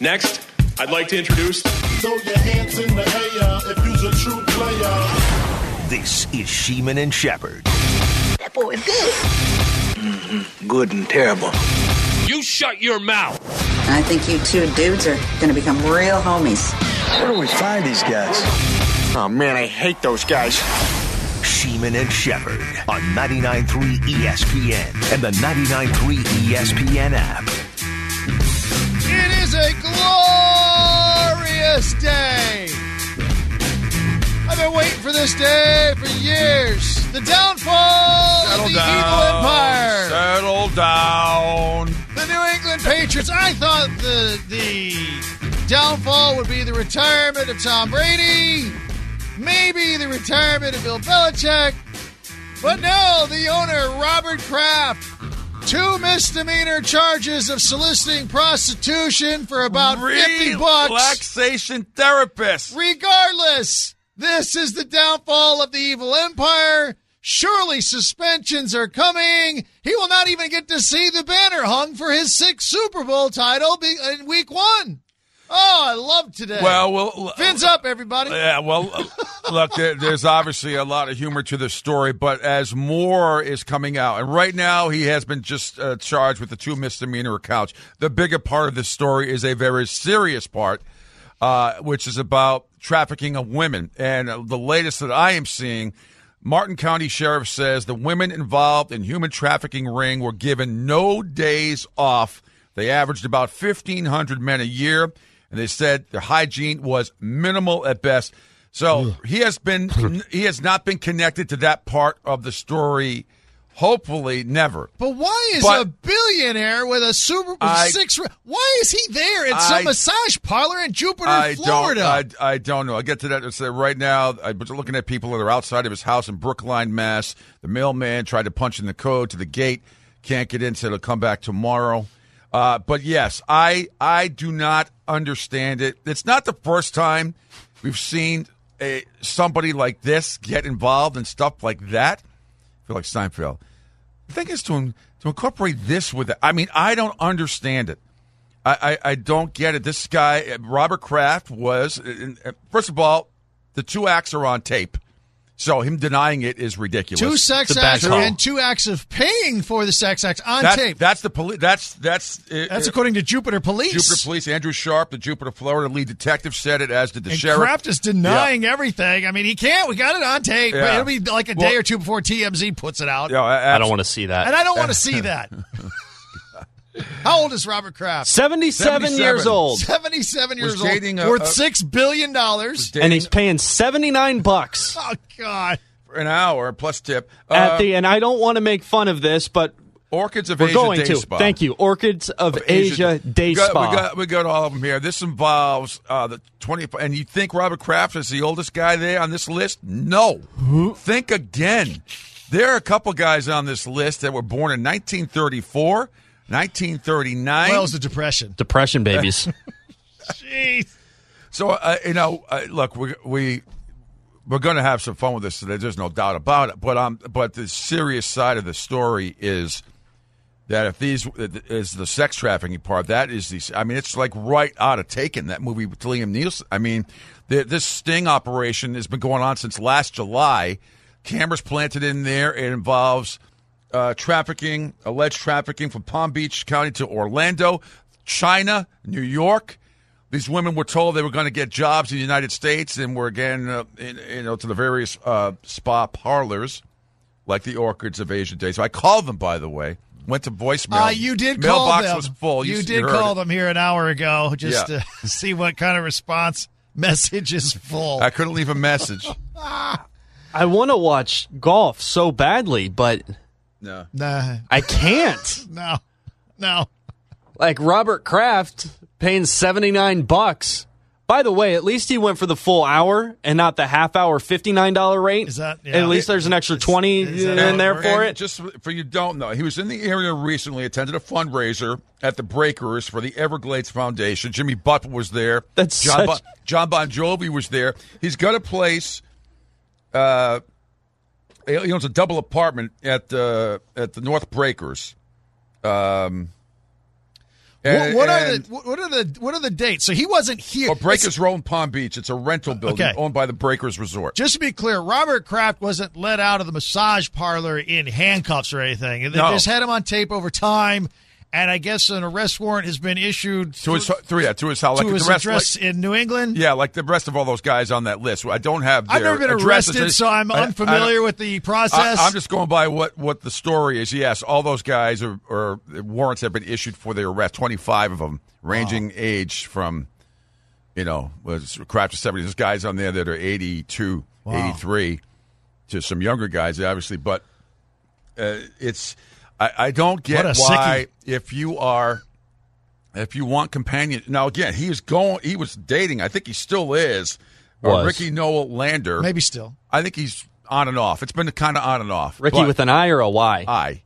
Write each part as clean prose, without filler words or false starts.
Next, I'd like to introduce... Throw your hands in the air if you's a true player. This is Sheeman and Shepherd. That boy is good. Mm-hmm. Good and terrible. You shut your mouth. I think you two dudes are going to become real homies. Where do we find these guys? Oh, man, I hate those guys. Sheeman and Shepherd on 99.3 ESPN and the 99.3 ESPN app. It is a glorious day. I've been waiting for this day for years. The downfall of the evil empire. Settle down. The New England Patriots. I thought the downfall would be the retirement of Tom Brady. Maybe the retirement of Bill Belichick. But no, the owner, Robert Kraft, 2 misdemeanor charges of soliciting prostitution for about $50. Relaxation therapist. Regardless, this is the downfall of the evil empire. Surely suspensions are coming. He will not even get to see the banner hung for his 6th Super Bowl title in week 1. Oh, I love today. Well, fins up, everybody. Yeah, well, look, there's obviously a lot of humor to this story, but as more is coming out, and right now he has been just charged with the 2 misdemeanor counts. The bigger part of this story is a very serious part, which is about trafficking of women. And the latest that I am seeing, Martin County Sheriff says the women involved in human trafficking ring were given no days off. They averaged about 1,500 men a year. And they said their hygiene was minimal at best. So he has not been connected to that part of the story. Hopefully, never. But why is a billionaire with a Super Bowl 6? Why is he there at some massage parlor in Jupiter, Florida? I don't know. I'll get to that. So right now, I was looking at people that are outside of his house in Brookline, Mass. The mailman tried to punch in the code to the gate. Can't get in, so he'll come back tomorrow. But yes, I do not understand it. It's not the first time we've seen somebody like this get involved in stuff like that. I feel like Seinfeld. The thing is to incorporate this with it. I mean, I don't understand it. I don't get it. This guy, Robert Kraft, was, first of all, the 2 acts are on tape. So him denying it is ridiculous. 2 sex acts and 2 acts of paying for the sex acts on tape. That's the police. That's according to Jupiter Police. Jupiter Police. Andrew Sharp, the Jupiter, Florida lead detective, said it, as did the sheriff. Kraft is denying everything. I mean, he can't. We got it on tape. But it'll be like a day or 2 before TMZ puts it out. Yeah, I don't want to see that. And I don't want to see that. How old is Robert Kraft? 77 years old. 77 years old. Dating worth $6 billion. And he's paying $79. Oh, God. For an hour plus tip. And I don't want to make fun of this, but Orchids of we're Asia going Day to. Spa. Thank you. Orchids of Asia Day Spa. We got all of them here. This involves the 20. And you think Robert Kraft is the oldest guy there on this list? No. Think again. There are a couple guys on this list that were born in 1934. 1939. Well, it was the Depression. Depression babies. Jeez. So, look, we're going to have some fun with this today. There's no doubt about it. But the serious side of the story is that if these is the sex trafficking part, that is the. I mean, it's like right out of Taken, that movie with Liam Neeson. I mean, this sting operation has been going on since last July. Cameras planted in there. It involves alleged trafficking from Palm Beach County to Orlando, China, New York. These women were told they were going to get jobs in the United States and were again, to the various spa parlors, like the Orchids of Asia Day. So I called them, by the way. Went to voicemail. You did call them. Mailbox was full. You did call them here an hour ago just to see what kind of response. Message is full. I couldn't leave a message. I want to watch golf so badly, but... No. Nah. I can't. No. Like Robert Kraft paying $79. By the way, at least he went for the full hour and not the half hour $59 rate. Is that? Yeah. At least there's an extra $20 in there for it. Just for you don't know, he was in the area recently, attended a fundraiser at the Breakers for the Everglades Foundation. Jimmy Butler was there. John Bon Jovi was there. He's got a place. He owns a double apartment at the North Breakers. What are the dates? So he wasn't here. Or Breakers Row in Palm Beach. It's a rental building owned by the Breakers Resort. Just to be clear, Robert Kraft wasn't let out of the massage parlor in handcuffs or anything. They just had him on tape over time, and I guess an arrest warrant has been issued to his house, like to his the rest, address in New England. Yeah, like the rest of all those guys on that list. I don't have their I've never been addresses. arrested, so I'm unfamiliar with the process. I'm just going by what the story is. Yes, all those guys or warrants have been issued for their arrest. 25 of them, ranging age from, was Kraft to 70. There's guys on there that are 82, 83, to some younger guys, obviously. But it's. I don't get why if you want companion. Now again, he was dating. I think he still is. Ricky Noel Lander. Maybe still. I think he's on and off. It's been kind of on and off. Ricky with an I or a Y?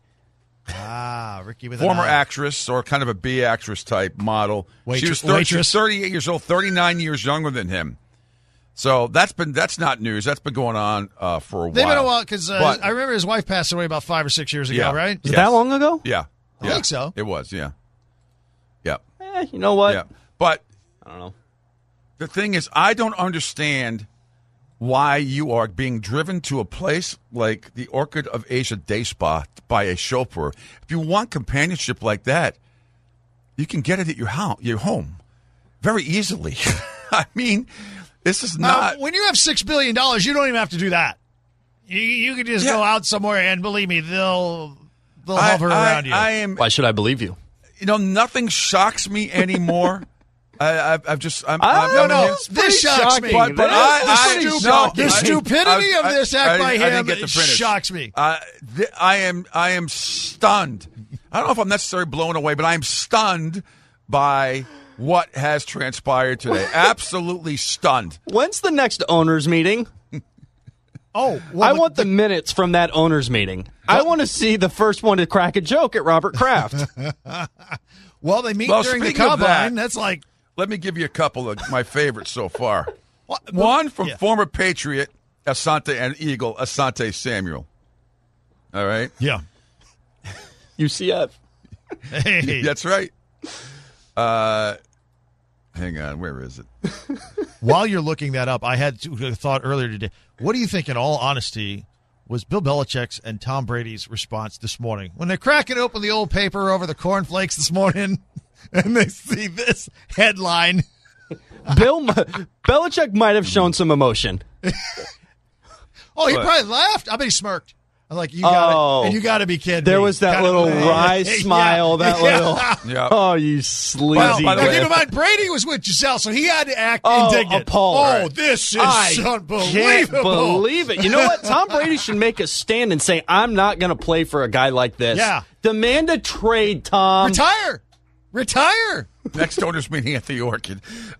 I. Ricky with former an I. actress or kind of a B actress type model. She was 38 years old, 39 years younger than him. So that's not news. That's been going on for a while. They've been a while because I remember his wife passed away about 5 or 6 years ago, right? Was it that long ago? Yeah. I think so. It was, yeah. Yeah. You know what? Yeah. But I don't know. The thing is, I don't understand why you are being driven to a place like the Orchid of Asia Day Spa by a chauffeur. If you want companionship like that, you can get it at your home very easily. I mean, this is not. When you have $6 billion, you don't even have to do that. You can just go out somewhere, and believe me, they'll hover around you. Why should I believe you? Nothing shocks me anymore. This shocks me. The stupidity of this act by him shocks me. I am stunned. I don't know if I'm necessarily blown away, but I am stunned by what has transpired today. Absolutely stunned. When's the next owners meeting? I want the minutes from that owners meeting. I want to see the first one to crack a joke at Robert Kraft. Well, they meet during the combine. That's like. Let me give you a couple of my favorites so far. One from former Patriot Asante and Eagle Asante Samuel. All right? Yeah. UCF. Hey. That's right. Hang on. Where is it? While you're looking that up, I had a thought earlier today. What do you think, in all honesty, was Bill Belichick's and Tom Brady's response this morning? When they're cracking open the old paper over the cornflakes this morning and they see this headline. Belichick might have shown some emotion. He probably laughed. I bet he smirked. I'm like, you got to be kidding There me. was that little wry smile, Yeah. Oh, you sleazy. Now, keep in mind, Brady was with Giselle, so he had to act indignant. Appalled. This is unbelievable. Can't believe it. You know what? Tom Brady should make a stand and say, I'm not going to play for a guy like this. Yeah. Demand a trade, Tom. Retire. Next owners meeting at the Orchid.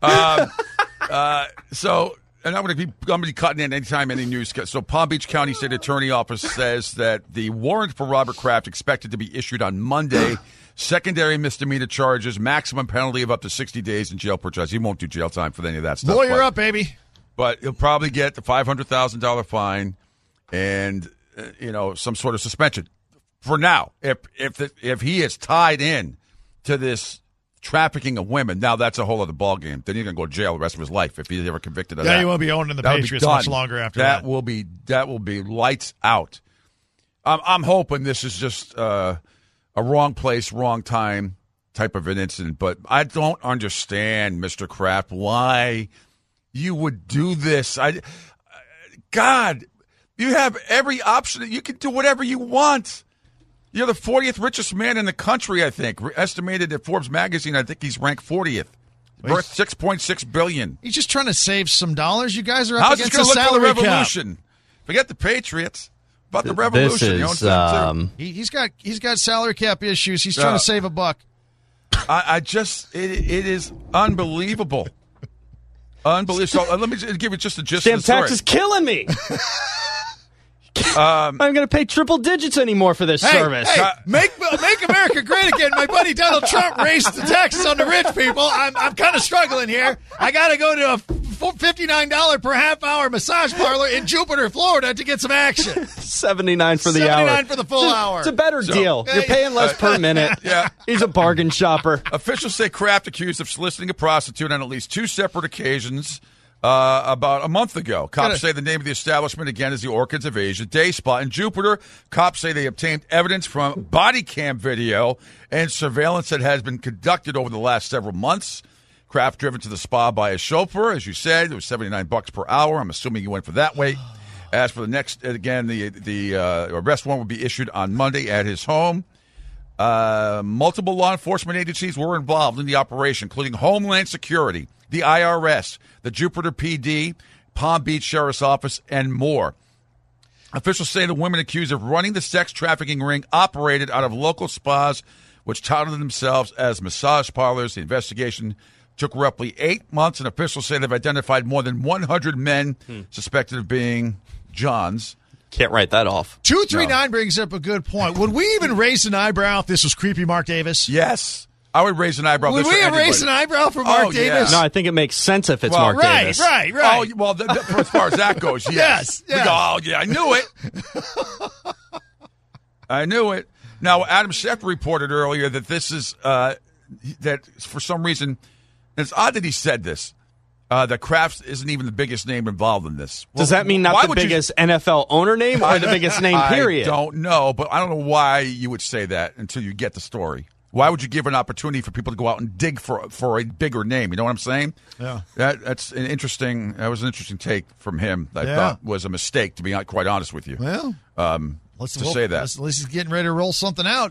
And I'm going to be cutting in anytime any news. So Palm Beach County State Attorney Office says that the warrant for Robert Kraft expected to be issued on Monday. Secondary misdemeanor charges, maximum penalty of up to 60 days in jail per charge. He won't do jail time for any of that stuff. Lawyer up, baby. But he'll probably get the $500,000 fine and some sort of suspension for now. If he is tied in to this trafficking of women, now that's a whole other ballgame. Then he's going to go to jail the rest of his life if he's ever convicted of that. Yeah, he won't be owning the Patriots much longer after that. That will be lights out. I'm hoping this is just a wrong place, wrong time type of an incident. But I don't understand, Mr. Kraft, why you would do this. God, you have every option. You can do whatever you want. You're the 40th richest man in the country, I think. Estimated at Forbes magazine, I think he's ranked 40th. Worth $6.6 billion. He's just trying to save some dollars. You guys are up against the salary cap. Revolution? Forget the Patriots. About the revolution. He's got salary cap issues. He's trying to save a buck. It is unbelievable. Unbelievable. So, let me give you just a gist Stamp of the story. tax is killing me. I'm going to pay triple digits anymore for this service. Hey, make America great again. My buddy Donald Trump raised the taxes on the rich people. I'm kind of struggling here. I got to go to a $59 per half hour massage parlor in Jupiter, Florida to get some action. $79 for the hour. $79 for the full hour. It's a better deal. You're paying less per minute. Yeah. He's a bargain shopper. Officials say Kraft accused of soliciting a prostitute on at least 2 separate occasions about a month ago. Cops say the name of the establishment, again, is the Orchids of Asia Day Spa in Jupiter. Cops say they obtained evidence from body cam video and surveillance that has been conducted over the last several months. Kraft driven to the spa by a chauffeur. As you said, it was $79 per hour. I'm assuming you went for that way. As for the next, again, the arrest warrant will be issued on Monday at his home. Multiple law enforcement agencies were involved in the operation, including Homeland Security, the IRS, the Jupiter PD, Palm Beach Sheriff's Office, and more. Officials say the women accused of running the sex trafficking ring operated out of local spas, which touted themselves as massage parlors. The investigation took roughly 8 months, and officials say they've identified more than 100 men suspected of being Johns. Can't write that off. 239 brings up a good point. Would we even raise an eyebrow if this was creepy Mark Davis? Yes. I would raise an eyebrow. Would we raise an eyebrow for Mark Davis? No, I think it makes sense if it's Mark Davis. Right. Oh, well, for as far as that goes, yes. Yes. We go, oh, yeah, I knew it. I knew it. Now, Adam Schefter reported earlier that this is, that for some reason, and it's odd that he said this, that Kraft isn't even the biggest name involved in this. Does that mean not the biggest NFL owner name or the biggest name, period? I don't know, but I don't know why you would say that until you get the story. Why would you give an opportunity for people to go out and dig for a bigger name? You know what I'm saying? Yeah. That was an interesting take from him that I thought was a mistake, to be quite honest with you. Well, say that. At least he's getting ready to roll something out.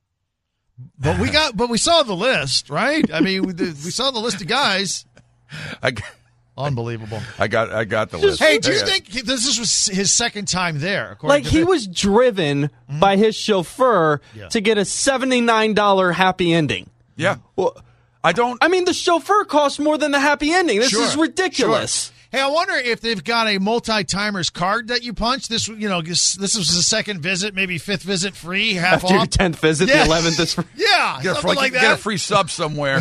But we saw the list, right? I mean, we saw the list of guys. Unbelievable. I got the list. Hey, do you think this was his second time there? Like he was driven by his chauffeur to get a $79 happy ending. Yeah. Well, I mean, the chauffeur costs more than the happy ending. This is ridiculous. Sure. Hey, I wonder if they've got a multi-timers card that you punch. This was the second visit, maybe 5th visit free, half After off. your 10th visit, the 11th is free. Yeah, something like that. Get a free sub somewhere.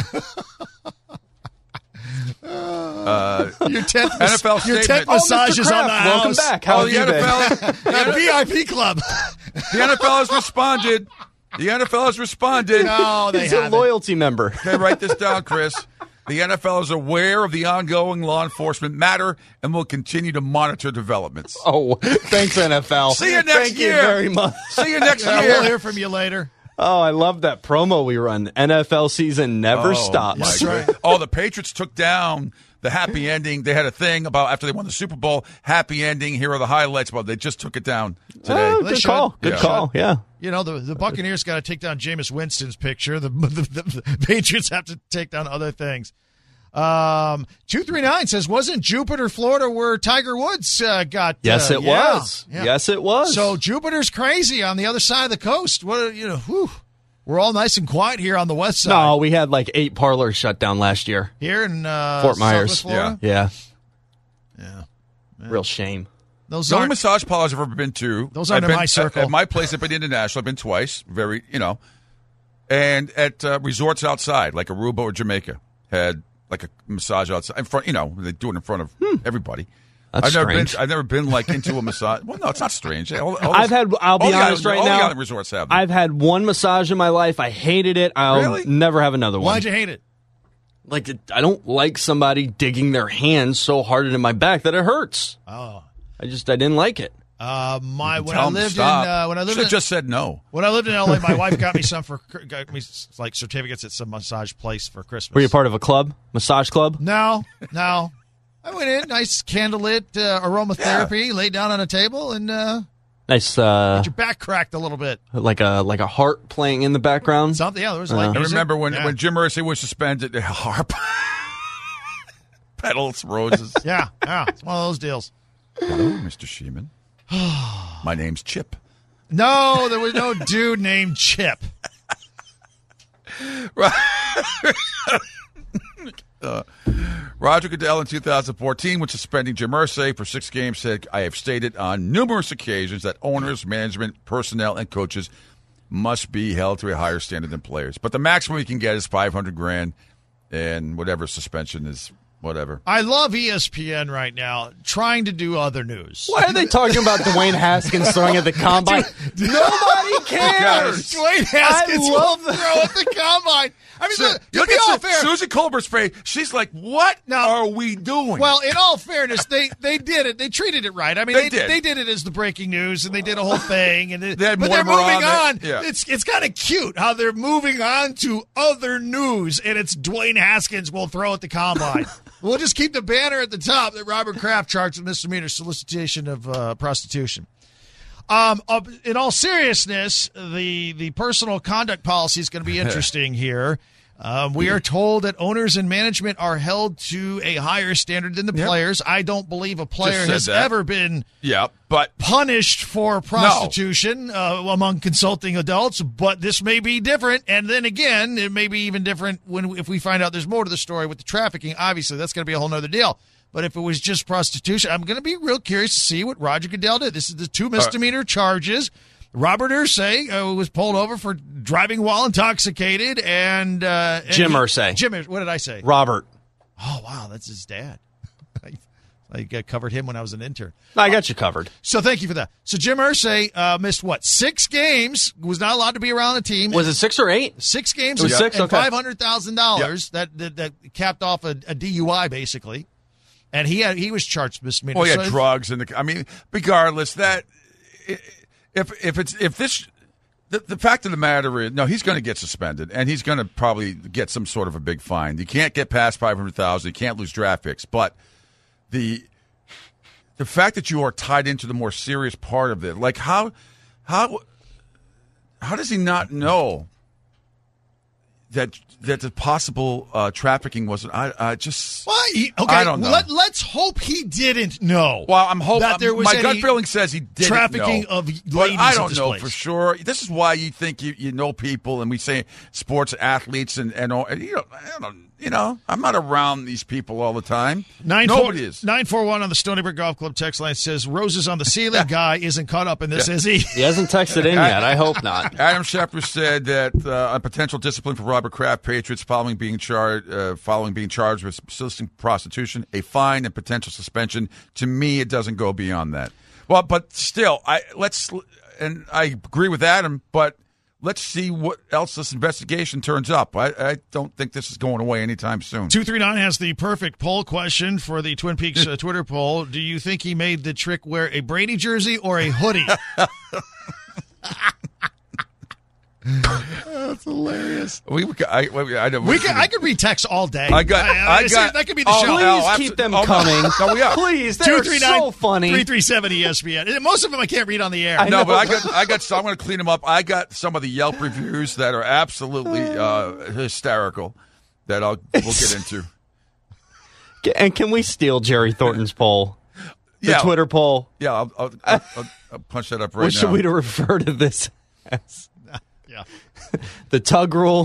Your 10th NFL massage is on the house. Welcome back. How have you been? VIP club. The NFL has responded. The NFL has responded. No, they He's haven't. a loyalty member. Okay, write this down, Chris. The NFL is aware of the ongoing law enforcement matter and will continue to monitor developments. Oh, thanks, NFL. See you next Thank year. you very much. See you next year. We'll hear from you later. Oh, I love that promo we run. NFL season never stops. That's right. Oh, the Patriots took down the happy ending. They had a thing about after they won the Super Bowl, happy ending. Here are the highlights. Well, they just took it down today. Oh, good call. Good call. Yeah. You know, the Buccaneers got to take down Jameis Winston's picture. The Patriots have to take down other things. 239 says, wasn't Jupiter, Florida, where Tiger Woods got? Yes, it was. Yeah. Yes, it was. So Jupiter's crazy on the other side of the coast. We're all nice and quiet here on the west side. No, we had like 8 parlors shut down last year. Here in Fort Myers. Southwest Florida? Yeah. Real shame. Those The only aren't massage parlors I've ever been to. Those aren't in my circle. At my place, I've been international. I've been twice. And at resorts outside, like Aruba or Jamaica, had like a massage outside in front. They do it in front of everybody. That's strange. I've never been like into a massage. Well, no, it's not strange. I'll be honest right now. All the island resorts have them. I've had one massage in my life. I hated it. I'll never have another one. Why'd you hate it? Like, I don't like somebody digging their hands so hard into my back that it hurts. Oh. I didn't like it. When I lived just said no. When I lived in LA, my wife got me like certificates at some massage place for Christmas. Were you part of a club, massage club? No. I went in, nice candlelit aromatherapy, laid down on a table, and nice. Get your back cracked a little bit, like a harp playing in the background. Something, yeah. There was like. I remember when Jim Irsay was suspended. Harp, petals, roses. Yeah, it's one of those deals. Hello, Mr. Sheeman. My name's Chip. No, there was no dude named Chip. Roger Goodell in 2014, when suspending Jim Irsay for 6 games, said, I have stated on numerous occasions that owners, management, personnel, and coaches must be held to a higher standard than players. But the maximum you can get is $500,000, and whatever suspension is whatever. I love ESPN right now trying to do other news. Why are they talking about Dwayne Haskins throwing at the combine? Nobody cares. Dwayne Haskins will throw at the combine. I mean, look, to be all fair, Susie Colbert's face. She's like, "What are we doing?" Well, in all fairness, they did it. They treated it right. I mean, they did it as the breaking news, and they did a whole thing. And but they're moving on. Yeah. It's kind of cute how they're moving on to other news, and it's Dwayne Haskins will throw at the combine. We'll just keep the banner at the top that Robert Kraft charged with misdemeanor solicitation of prostitution. In all seriousness, the personal conduct policy is going to be interesting here. We are told that owners and management are held to a higher standard than the players. I don't believe a player has ever been punished for prostitution among consulting adults, but this may be different. And then again, it may be even different if we find out there's more to the story with the trafficking. Obviously, that's going to be a whole nother deal. But if it was just prostitution, I'm going to be real curious to see what Roger Goodell did. This is the 2 misdemeanor charges. Robert Irsay was pulled over for driving while intoxicated, and Jim Irsay. Jim, what did I say? Robert. Oh wow, that's his dad. I covered him when I was an intern. I got you covered. So thank you for that. So Jim Irsay missed 6 games? Was not allowed to be around the team. Was it 6 or 8? 6 games. It was 6. And okay. $500,000 that capped off a DUI basically. And he was charged with misdemeanor. Well, yeah, drugs and regardless that if this the fact of the matter is he's going to get suspended and he's going to probably get some sort of a big fine. You can't get past $500,000. You can't lose draft picks. But the fact that you are tied into the more serious part of it, like how does he not know that the possible trafficking wasn't? I don't know. Let's hope he didn't know. Well, I'm hoping that there was my gut feeling says he didn't trafficking know. of But ladies. I don't know place. for sure. This is why you think you know people, and we say sports athletes and I'm not around these people all the time. Nobody is. 941 on the Stony Brook Golf Club text line says roses on the ceiling guy isn't caught up in this, is he? He hasn't texted in yet. I hope not. Adam Schefter said that a potential discipline for Robert Kraft Patriots following being charged with soliciting prostitution, a fine and potential suspension. To me, it doesn't go beyond that. Well, but still, I agree with Adam, but let's see what else this investigation turns up. I don't think this is going away anytime soon. 239 has the perfect poll question for the Twin Peaks Twitter poll. Do you think he made the trick wear a Brady jersey or a hoodie? That's hilarious. I could read text all day. That could be the show. Please keep them coming. Please, they're so funny. 337 ESPN. Most of them I can't read on the air. No, but I got some. I'm going to clean them up. I got some of the Yelp reviews that are absolutely hysterical that we'll get into. And can we steal Jerry Thornton's poll? The Twitter poll? Yeah, I'll punch that up right now. What should we refer to this as? Yeah. The tug rule.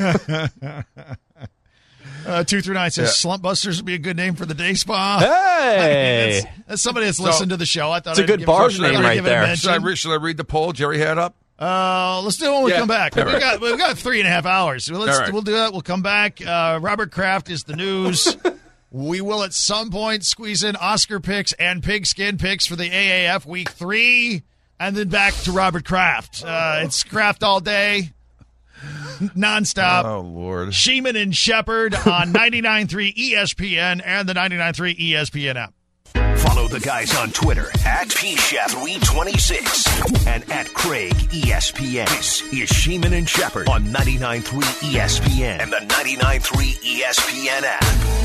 239 says Slump Busters would be a good name for the day spa. Hey! That's somebody that's listened to the show. I thought it's a good bar name right there. Should I read the poll Jerry had up? Let's do it when we come back. We've got 3.5 hours. So we'll do that. We'll come back. Robert Kraft is the news. We will at some point squeeze in Oscar picks and pigskin picks for the AAF Week 3. And then back to Robert Kraft. It's Kraft all day, nonstop. Oh, Lord. Sheeman and Shepard on 99.3 ESPN and the 99.3 ESPN app. Follow the guys on Twitter at PShep26 and at Craig ESPN. This is Sheeman and Shepard on 99.3 ESPN and the 99.3 ESPN app.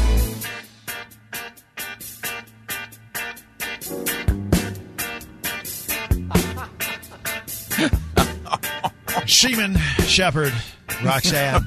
Sheeman, Shepard, Roxanne.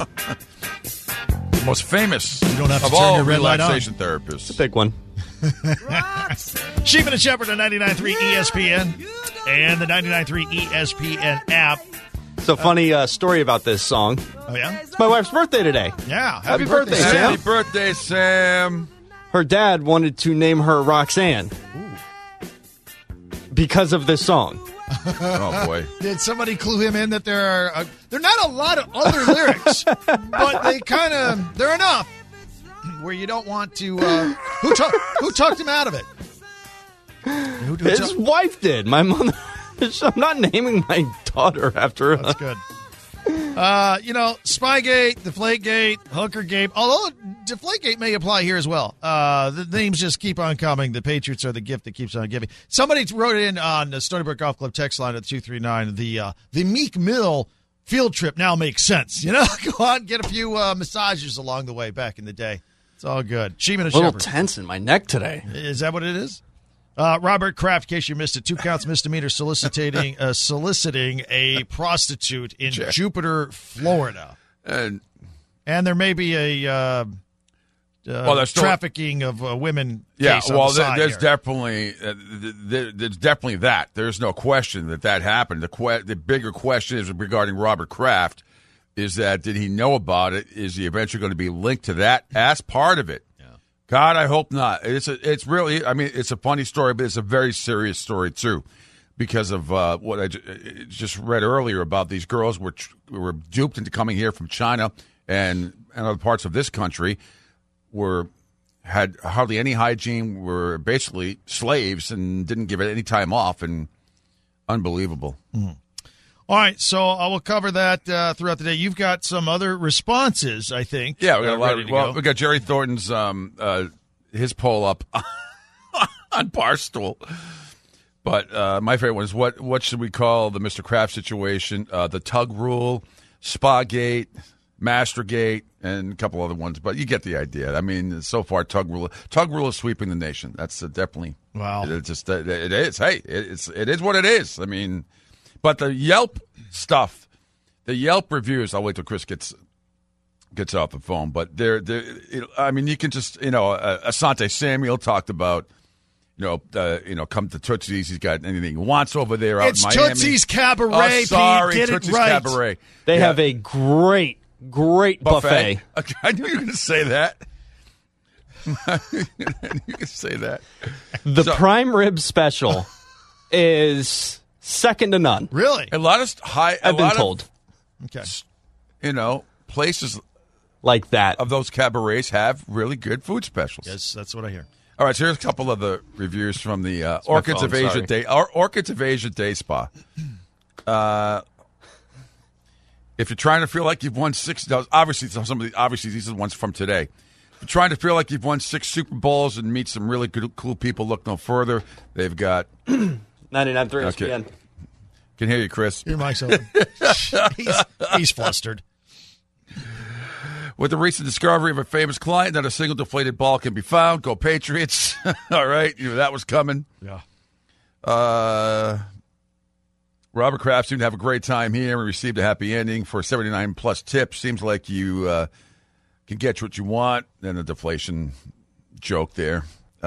Most famous you don't have to of turn all your red light on. relaxation therapists. It's a big one. Sheeman and Shepard on 99.3 ESPN and the 99.3 ESPN app. It's a funny story about this song. Oh, yeah? It's my wife's birthday today. Yeah. Happy birthday, Sam. Happy birthday, Sam. Her dad wanted to name her Roxanne because of this song. Oh, boy. Did somebody clue him in that there are not a lot of other lyrics, but they're enough. where you don't want to. Who talked him out of it? His wife did. My mother. I'm not naming my daughter after her. That's good. Spygate, Deflategate, Hookergate. Although Deflategate may apply here as well. The names just keep on coming. The Patriots are the gift that keeps on giving. Somebody wrote in on the Stony Brook Golf Club text line at 239. The Meek Mill field trip now makes sense. Go on, get a few massages along the way. Back in the day, it's all good. Sheeman and a little Shepherd. tense in my neck today. Is that what it is? Robert Kraft, in case you missed it, 2 counts misdemeanor soliciting a prostitute in Jupiter, Florida. And there may be a trafficking of women. Yeah, case on the side there's here. definitely that. There's no question that happened. The bigger question is regarding Robert Kraft. Is that did he know about it? Is he eventually going to be linked to that as part of it? God, I hope not. It's really, I mean, it's a funny story, but it's a very serious story, too, because of what I just read earlier about these girls were duped into coming here from China and other parts of this country, had hardly any hygiene, were basically slaves and didn't give it any time off, and unbelievable. Mm-hmm. All right, so I will cover that throughout the day. You've got some other responses, I think. Yeah, we got a lot. We got Jerry Thornton's his poll up on Barstool. But my favorite one is what should we call the Mr. Kraft situation? The Tug Rule, Spagate, Mastergate, and a couple other ones. But you get the idea. I mean, so far, Tug Rule is sweeping the nation. That's definitely wow. It is. Hey, it is what it is. I mean. But the Yelp stuff, the Yelp reviews, I'll wait till Chris gets off the phone. But I mean, you can just, Asante Samuel talked about, come to Tootsie's. He's got anything he wants over there out in Miami. It's Tootsie's Cabaret. Oh, sorry, Pete, get Tootsie's it right. Cabaret. They have a great buffet. Okay, I knew you were going to say that. You could say that. The prime rib special is second to none. Really? A lot of I've been told. Okay. Places like that of those cabarets have really good food specials. Yes, that's what I hear. All right, so here's a couple of the reviews from the Orchids of Asia Day Spa. If you're trying to feel like you've won 6, obviously these are the ones from today. If you're trying to feel like you've won 6 Super Bowls and meet some really good, cool people, look no further. They've got 99.3 ESPN. Can hear you, Chris. Your mic's open. He's flustered. With the recent discovery of a famous client, not a single deflated ball can be found. Go Patriots. All right. You knew that was coming. Yeah. Robert Kraft seemed to have a great time here and received a happy ending for 79-plus tips. Seems like you can get what you want. Then the deflation joke there.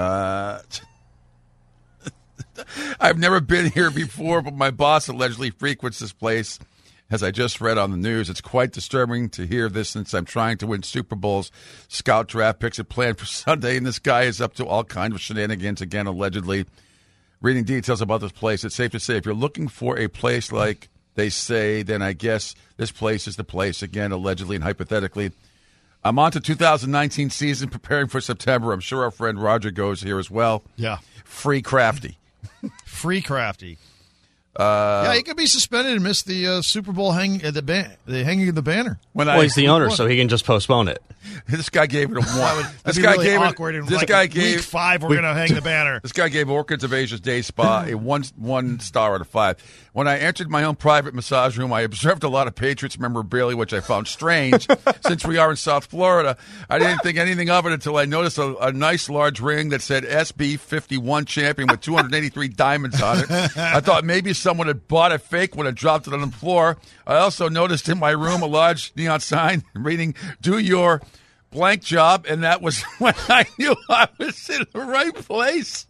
I've never been here before, but my boss allegedly frequents this place. As I just read on the news, it's quite disturbing to hear this since I'm trying to win Super Bowls. Scout draft picks are planned for Sunday, and this guy is up to all kinds of shenanigans again, allegedly. Reading details about this place, it's safe to say if you're looking for a place like they say, then I guess this place is the place, again, allegedly and hypothetically. I'm on to 2019 season, preparing for September. I'm sure our friend Roger goes here as well. Yeah. Free Crafty. Free Crafty. Yeah, he could be suspended and miss the Super Bowl hanging of the banner. He's the owner, so he can just postpone it. This guy gave it a 1. This guy really gave awkward. Week 5, we're going to hang the banner. This guy gave Orchids of Asia's Day Spa a 1 star out of 5. When I entered my own private massage room, I observed a lot of Patriots memorabilia, which I found strange since we are in South Florida. I didn't think anything of it until I noticed a nice large ring that said SB51 champion with 283 diamonds on it. I thought maybe someone had bought a fake when it dropped it on the floor. I also noticed in my room a large neon sign reading, "Do your blank job," and that was when I knew I was in the right place.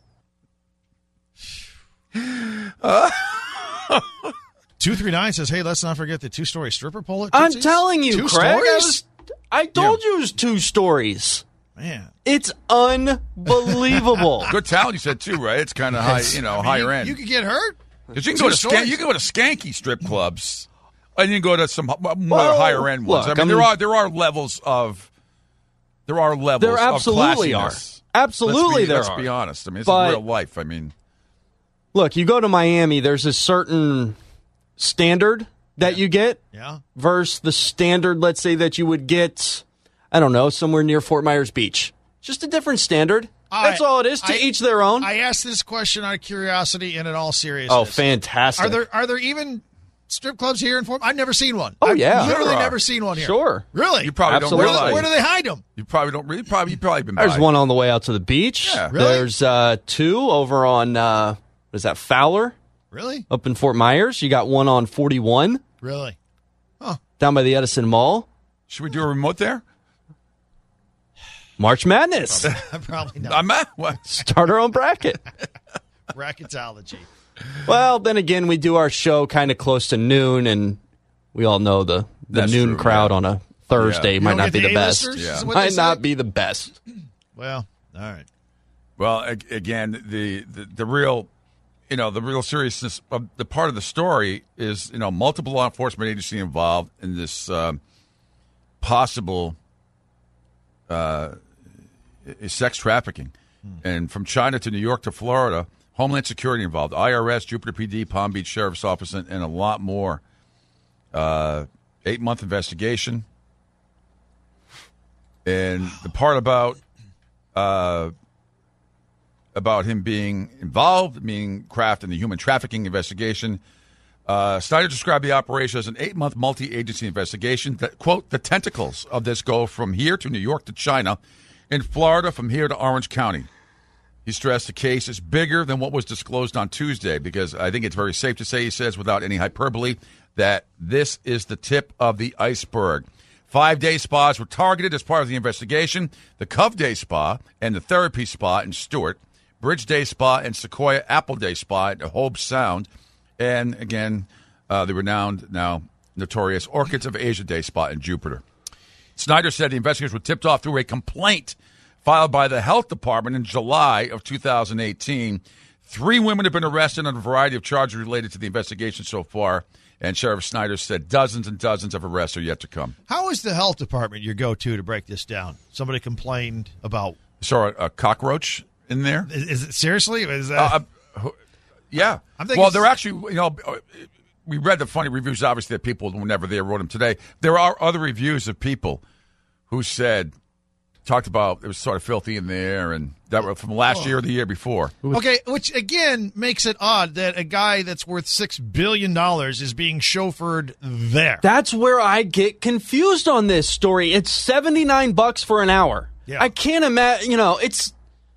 239 says, hey, let's not forget the 2-story stripper pole at I'm Tootsie's. telling you, 2 Craig. stories? I told you it was 2 stories. Man. It's unbelievable. Good talent, you said, too, right? It's kind of high, higher end. You could get hurt. Because you can go to skanky strip clubs, and you can go to some more higher end ones. Look, there are levels of There are levels. There absolutely of are. classiness. Absolutely, Let's be honest. I mean, it's But- real life. I mean, look, you go to Miami, there's a certain standard that you get Yeah. versus the standard, let's say, that you would get, I don't know, somewhere near Fort Myers Beach. Just a different standard. That's all it is. To each their own. I asked this question out of curiosity and in all seriousness. Oh, fantastic. Are there even strip clubs here in Fort? I've never seen one. Oh, I've yeah. literally There are. never seen one here. Sure. Really? you probably Absolutely. don't realize. Where do they hide them? You probably don't really. You've probably been There's by. one on the way out to the beach. Yeah. Really? There's two over on, what is that, Fowler? Really? Up in Fort Myers. You got one on 41 Really? down by the Edison Mall. Should we do a remote there? March Madness. Probably not. I'm at what? Start our own bracket. Bracketology. Well, then again, we do our show kind of close to noon, and we all know the That's noon true, crowd yeah. on a Thursday You might don't not get be the best. A-listers, Yeah. is what they Might say? not be the best. Well, all right. Well, again, the real, the real seriousness of the part of the story is, multiple law enforcement agency involved in this possible sex trafficking, and from China to New York to Florida, Homeland Security involved, IRS, Jupiter PD, Palm Beach Sheriff's Office, and a lot more. 8-month investigation, and the part about him being involved, meaning Kraft in the human trafficking investigation. Snyder described the operation as an 8-month multi-agency investigation that, quote, the tentacles of this go from here to New York to China, in Florida from here to Orange County. He stressed the case is bigger than what was disclosed on Tuesday because I think it's very safe to say, he says, without any hyperbole, that this is the tip of the iceberg. 5-day spas were targeted as part of the investigation. The Cove Day Spa and the Therapy Spa in Stewart, Bridge Day Spa and Sequoia Apple Day Spa at Hobe Sound, and, again, the renowned, now notorious Orchids of Asia Day Spa in Jupiter. Snyder said the investigators were tipped off through a complaint filed by the Health Department in July of 2018. 3 women have been arrested on a variety of charges related to the investigation so far, and Sheriff Snyder said dozens and dozens of arrests are yet to come. How is the health department your go-to to break this down? Somebody complained about... Saw a cockroach in there? Is it seriously? Is that... Yeah. I'm thinking Well, they're actually, we read the funny reviews, obviously, that people who were never there wrote them today. There are other reviews of people who talked about it was sort of filthy in there, and that were from last year or the year before. Okay, which again makes it odd that a guy that's worth $6 billion is being chauffeured there. That's where I get confused on this story. It's $79 for an hour. Yeah. I can't imagine, it's...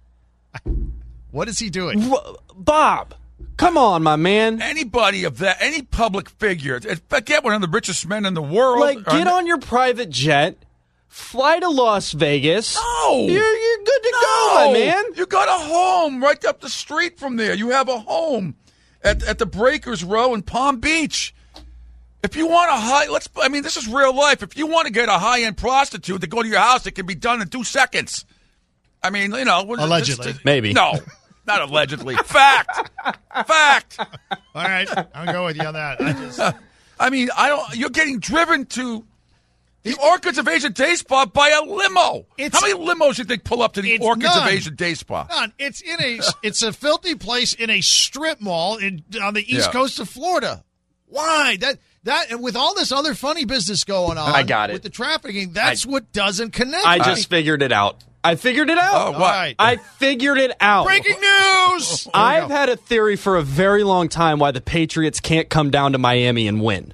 What is he doing? Bob, come on, my man. Anybody of that, any public figure, forget one of the richest men in the world. Like, get on your private jet, fly to Las Vegas. No. You're good to go, my man. You got a home right up the street from there. You have a home at the Breakers Row in Palm Beach. If you want this is real life. If you want to get a high-end prostitute to go to your house, it can be done in 2 seconds. I mean, Allegedly. Maybe. No, not allegedly. Fact. All right, I'll go with you on that. You're getting driven to the Orchids of Asia Day Spa by a limo. How many limos do you think pull up to the Orchids of Asia Day Spa? None. It's a filthy place in a strip mall on the east coast of Florida. Why? That and with all this other funny business going on, I got it. With the trafficking, that's what doesn't connect. I just figured it out. I figured it out. Oh, what? All right. I figured it out. Breaking news! I've had a theory for a very long time why the Patriots can't come down to Miami and win.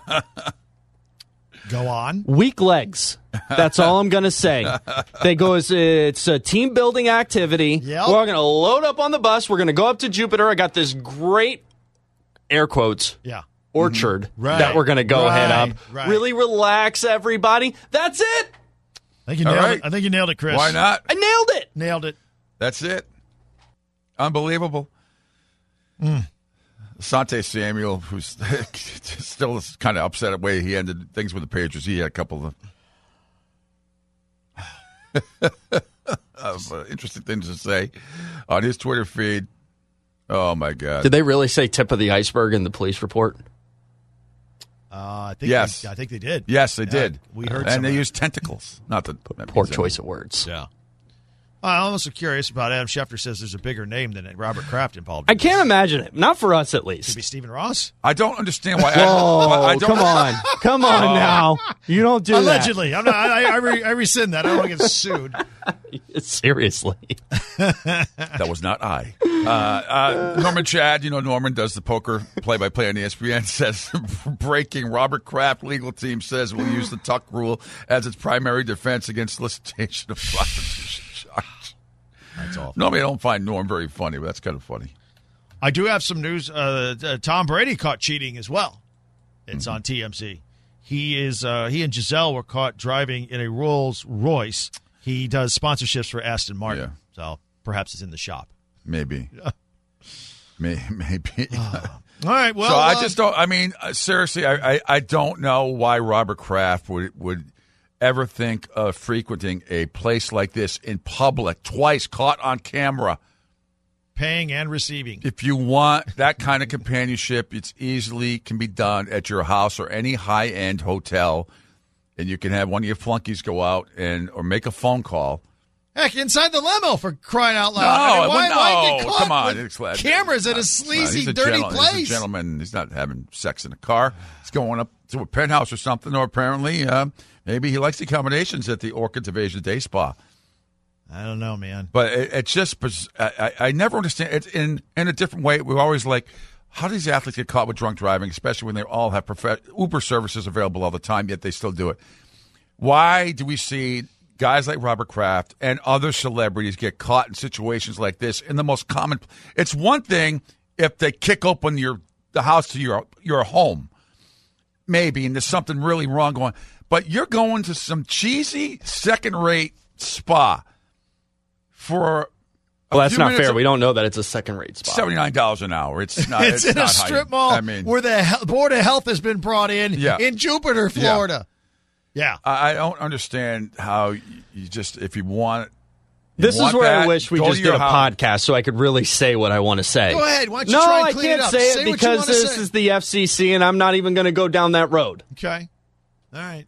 Go on. Weak legs. That's all I'm going to say. It's a team building activity. Yep. We're going to load up on the bus. We're going to go up to Jupiter. I got this great, air quotes, orchard that we're going to go head up. Right. Really relax everybody. That's it. I think you nailed it, Chris. Why not? I nailed it. Nailed it. That's it. Unbelievable. Asante Samuel, who's still kind of upset at the way he ended things with the Patriots. He had a couple of interesting things to say on his Twitter feed. Oh, my God. Did they really say tip of the iceberg in the police report? I think Yes. I think they did. Yes, they did. We heard and some they of that. used tentacles. Not the Poor choice of words. Yeah. I'm also curious about Adam Schefter says there's a bigger name than Robert Kraft involved. I can't imagine it. Not for us, at least. Could be Stephen Ross. I don't understand why. Whoa, come on. Come on now. You don't do Allegedly. I'm not, I rescind that. I don't want to get sued. that. Seriously. That was not I. Norman Chad, Norman does the poker play-by-play on ESPN, says, breaking, Robert Kraft legal team says will use the Tuck rule as its primary defense against solicitation of prostitution charge. That's all. Normally I don't find Norm very funny, but that's kind of funny. I do have some news. Tom Brady caught cheating as well. It's on TMZ. He and Giselle were caught driving in a Rolls Royce. He does sponsorships for Aston Martin, so perhaps it's in the shop. Maybe. Maybe. All right, well. So I just don't, seriously, I don't know why Robert Kraft would ever think of frequenting a place like this in public, twice caught on camera. Paying and receiving. If you want that kind of companionship, it's easily can be done at your house or any high-end hotel, and you can have one of your flunkies go out or make a phone call. Heck, inside the limo, for crying out loud. Why get caught come on. with cameras at a sleazy, dirty place? He's a gentleman. He's not having sex in a car. He's going up to a penthouse or something, or apparently maybe he likes the accommodations at the Orchids of Asia Day Spa. I don't know, man. But it's just I never understand. It's in a different way. We're always like, how do these athletes get caught with drunk driving, especially when they all have Uber services available all the time, yet they still do it? Why do we see guys like Robert Kraft and other celebrities get caught in situations like this in the most common? It's one thing if they kick open the house to your home, maybe, and there's something really wrong going. But you're going to some cheesy second-rate spa for that's not fair. We don't know that it's a second-rate spot. $79 an hour. It's not. It's in not a strip mall where the Board of Health has been brought in Jupiter, Florida. Yeah. I don't understand how you just, if you want it. This is where I wish we just did a podcast so I could really say what I want to say. Go ahead. Why don't you try and clean it up? No, I can't say it because this is the FCC, and I'm not even going to go down that road. Okay. All right.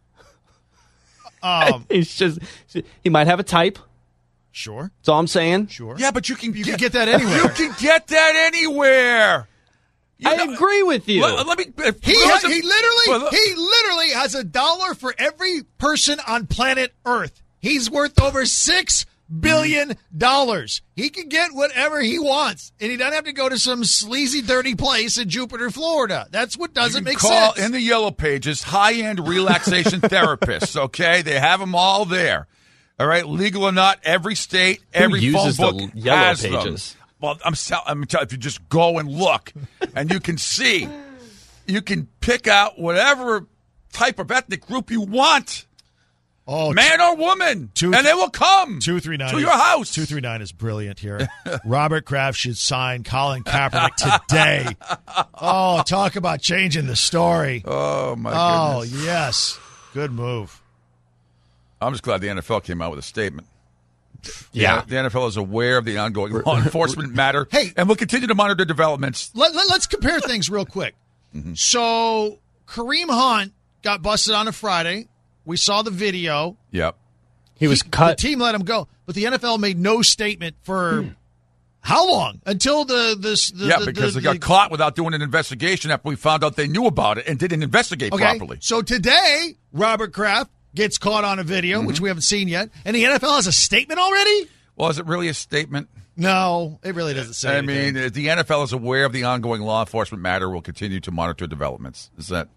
It's just, he might have a type. Sure. That's all I'm saying. Sure. Yeah, but you can get that anywhere. You can get that anywhere. I agree with you. Let me. He literally has $1 for every person on planet Earth. He's worth over $6 billion. He can get whatever he wants, and he doesn't have to go to some sleazy, dirty place in Jupiter, Florida. That's what doesn't make sense. In the Yellow Pages, high-end relaxation therapists. Okay, they have them all there. All right, legal or not, every state, every phone book the Yellow has Pages? them. Well, I'm telling you, if you just go and look, and you can see, you can pick out whatever type of ethnic group you want. Oh, man or woman, and they will come 239 to your house. 239 is brilliant here. Robert Kraft should sign Colin Kaepernick today. Oh, talk about changing the story. Oh, my goodness. Oh, yes. Good move. I'm just glad the NFL came out with a statement. Yeah. The NFL is aware of the ongoing law enforcement matter, and will continue to monitor developments. Let's compare things real quick. So Kareem Hunt got busted on a Friday. We saw the video. Yep. He was cut. The team let him go, but the NFL made no statement for how long? Until because they got caught without doing an investigation after we found out they knew about it and didn't investigate properly. So today, Robert Kraft gets caught on a video, which we haven't seen yet, and the NFL has a statement already? Well, is it really a statement? No, it really doesn't say anything. The NFL is aware of the ongoing law enforcement matter, will continue to monitor developments. Is that,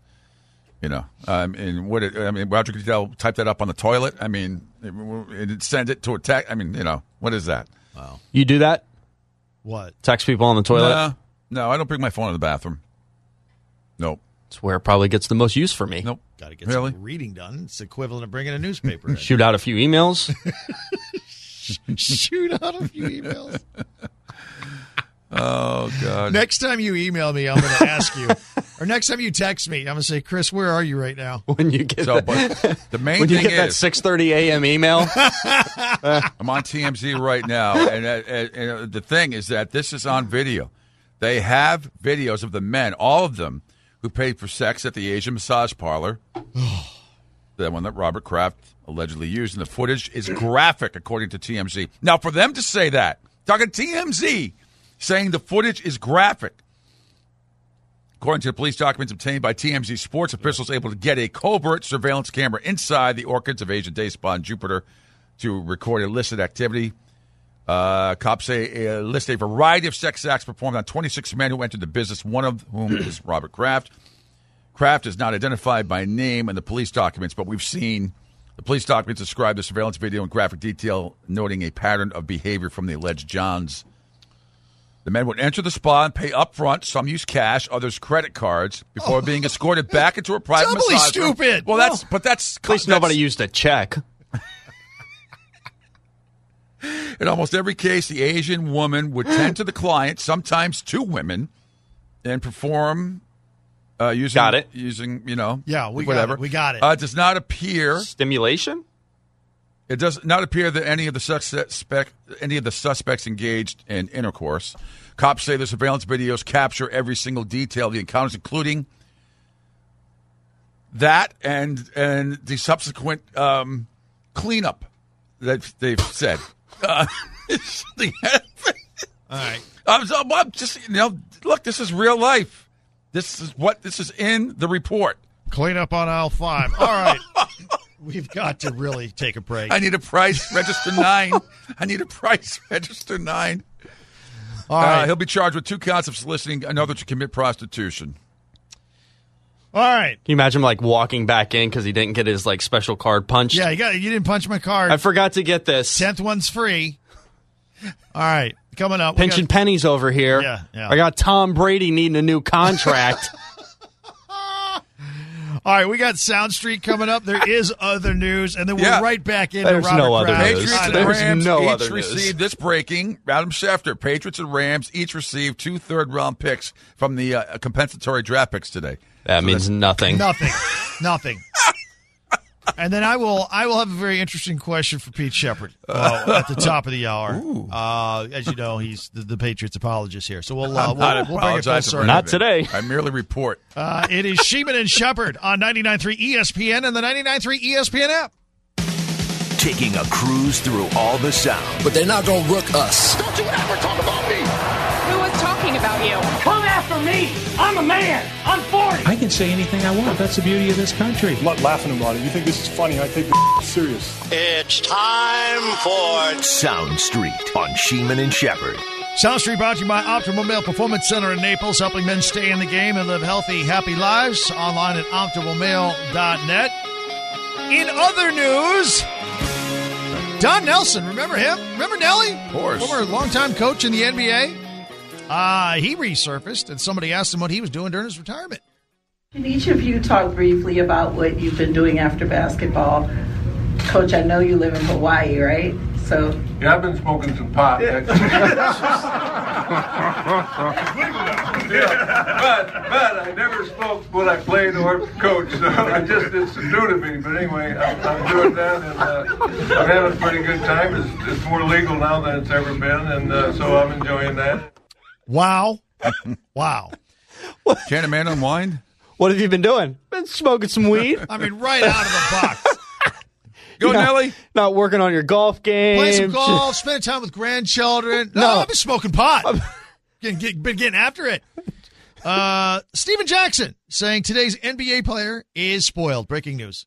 Roger Goodell typed that up on the toilet? It send it to a text. What is that? Wow. You do that? What? Text people on the toilet? No, I don't bring my phone in the bathroom. Nope. It's where it probably gets the most use for me. Nope. Got to get some reading done. It's equivalent of bringing a newspaper in. Shoot out a few emails. Shoot out a few emails. Oh, God. Next time you email me, I'm going to ask you. Or next time you text me, I'm going to say, Chris, where are you right now? When you get the main thing that 6:30 a.m. email. I'm on TMZ right now, and the thing is that this is on video. They have videos of the men, all of them, who paid for sex at the Asian massage parlor. The one that Robert Kraft allegedly used. And the footage is graphic, according to TMZ. Now, for them to say that, talking TMZ, saying the footage is graphic, according to the police documents obtained by TMZ Sports, officials able to get a covert surveillance camera inside the Orchids of Asian Day Spa in Jupiter to record illicit activity. Cops say list a variety of sex acts performed on 26 men who entered the business, one of whom is Robert Kraft. Kraft is not identified by name in the police documents, but we've seen the police documents describe the surveillance video in graphic detail, noting a pattern of behavior from the alleged Johns. The men would enter the spa and pay up front. Some use cash, others credit cards, before being escorted back into a private Doubly massage room. stupid. Well, that's At least nobody used a check. In almost every case, the Asian woman would tend to the client, sometimes two women, and perform using. Got it. Using, Yeah, we whatever. got it. We got it. It does not appear. Stimulation? It does not appear that any of the suspects engaged in intercourse. Cops say the surveillance videos capture every single detail of the encounters, including that and the subsequent cleanup that they've said. All right. I'm just, look, this is real life. This is in the report. Clean up on aisle 5. All right. We've got to really take a break. I need a price register 9. I need a price register 9. All right. He'll be charged with 2 counts of soliciting another to commit prostitution. All right. Can you imagine him walking back in because he didn't get his special card punched? Yeah, you didn't punch my card. I forgot to get this. 10th one's free. All right. Coming up. Pinching pennies over here. Yeah. I got Tom Brady needing a new contract. All right, we got Sound Street coming up. There is other news, and then we're right back into There's Robert no other Kraft. news. Patriots and There's Rams no each other received news. this breaking. Adam Schefter, Patriots and Rams each received 2 third-round picks from the compensatory draft picks today. That means nothing. Nothing. And then I will have a very interesting question for Pete Shepard at the top of the hour. As you know, he's the Patriots apologist here, so we'll bring it full circle. Not today. I merely report. It is Sheeman and Shepard on 99.3 ESPN and the 99.3 ESPN app. Taking a cruise through all the sound. But they're not going to rook us. Don't you ever talk about me. Who was talking about you? Come after me. I'm a man. I'm 40. I can say anything I want. That's the beauty of this country. I'm not laughing about it. You think this is funny. I take it serious. It's time for Sound Street on Sheeman and Shepard. Sound Street brought to you by Optimal Male Performance Center in Naples, helping men stay in the game and live healthy, happy lives. Online at optimalmale.net. In other news, Don Nelson, remember him? Remember Nelly? Of course. Former longtime coach in the NBA. He resurfaced, and somebody asked him what he was doing during his retirement. Can each of you talk briefly about what you've been doing after basketball? Coach, I know you live in Hawaii, right? So yeah, I've been smoking some pot. Yeah. but I never smoked when I played or coached, so it's new to me. But anyway, I'm doing that, and I'm having a pretty good time. It's more legal now than it's ever been, and so I'm enjoying that. Wow. Can a man unwind? What have you been doing? Been smoking some weed. I mean, right out of the box. Go, Nelly. Not working on your golf game. Play some golf, spend time with grandchildren. No, I've been smoking pot. Been getting after it. Steven Jackson saying today's NBA player is spoiled. Breaking news.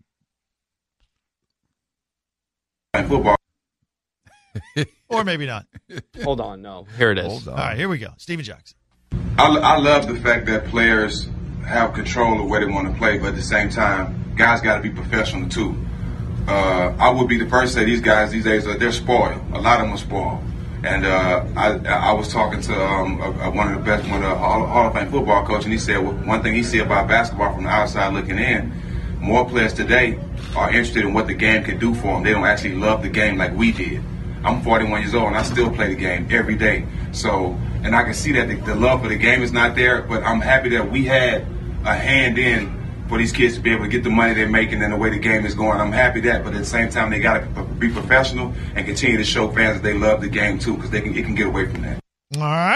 Football. Or maybe not. Hold on. No. Here it is. All right, here we go. Steven Jackson. I love the fact that players have control of where they want to play, but at the same time, guys got to be professional too. I would be the first to say these guys these days they're spoiled. A lot of them are spoiled. And I was talking to one of the best, Hall of Fame football coach, and he said one thing he said about basketball from the outside looking in. More players today are interested in what the game can do for them. They don't actually love the game like we did. I'm 41 years old and I still play the game every day. So, and I can see that the love for the game is not there. But I'm happy that we had a hand in for these kids to be able to get the money they're making and the way the game is going. I'm happy that, but at the same time, they got to be professional and continue to show fans that they love the game too, because it can get away from that. All right.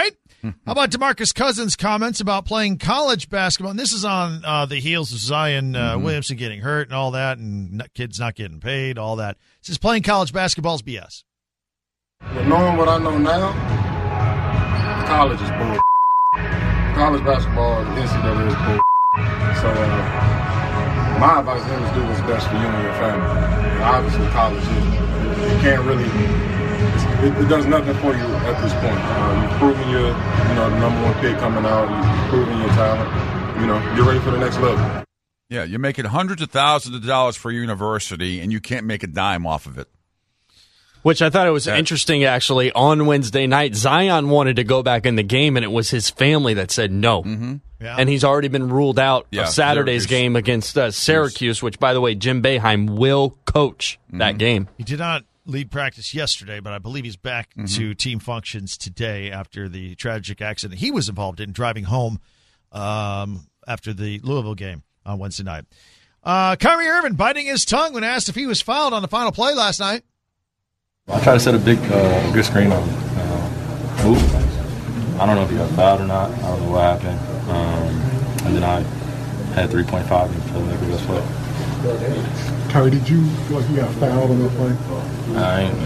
How about DeMarcus Cousins' comments about playing college basketball? And this is on the heels of Zion Williamson getting hurt and all that, and kids not getting paid, all that. He says playing college basketball is BS. Well, knowing what I know now, college is bull. College basketball, the NCAA is bull. So my advice to him is do what's best for you and your family. And obviously, college is. You can't really. It does nothing for you at this point. You've proven you're, the number one pick coming out. You've proven your talent. You're ready for the next level. Yeah, you're making hundreds of thousands of dollars for your university, and you can't make a dime off of it. Which I thought it was interesting, actually. On Wednesday night, Zion wanted to go back in the game, and it was his family that said no. Mm-hmm. Yeah. And he's already been ruled out of Saturday's game against Syracuse, which, by the way, Jim Boeheim will coach that game. He did not lead practice yesterday, but I believe he's back to team functions today after the tragic accident he was involved in driving home after the Louisville game on Wednesday night. Kyrie Irving biting his tongue when asked if he was fouled on the final play last night. I tried to set a good screen on Hoop. I don't know if he got fouled or not. I don't know what happened. And then I had 3.5 and felt like the best play. Kyrie, did you feel like you got fouled on that play? I ain't.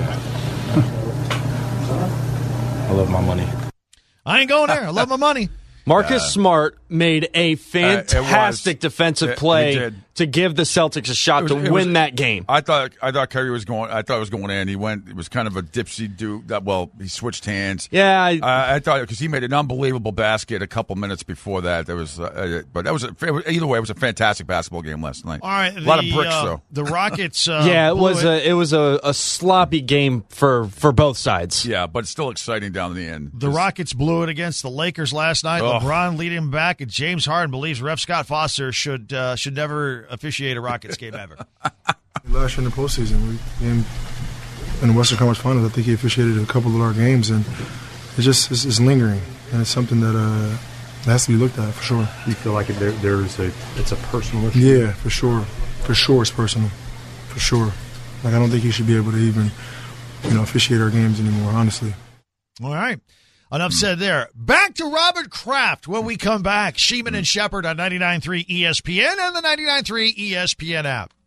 I love my money. I ain't going there. I love my money. Marcus Smart made a fantastic defensive play to give the Celtics a shot to win that game. I thought Kyrie was going. I thought it was going in. He went. It was kind of a dipsy do. He switched hands. Yeah, I thought because he made an unbelievable basket a couple minutes before that. There was, but that was either way. It was a fantastic basketball game last night. All right, a lot of bricks though. The Rockets. It was a sloppy game for both sides. Yeah, but still exciting down in the end. The Rockets blew it against the Lakers last night. LeBron leading him back, and James Harden believes Ref Scott Foster should never officiate a Rockets game ever. Last year in the postseason, in the Western Conference Finals, I think he officiated a couple of our games, and it's lingering, and it's something that has to be looked at for sure. You feel like it's a personal issue? Yeah, for sure it's personal, for sure. Like I don't think he should be able to even, officiate our games anymore. Honestly. All right. Enough said there. Back to Robert Kraft when we come back. Sheeman and Shepard on 99.3 ESPN and the 99.3 ESPN app.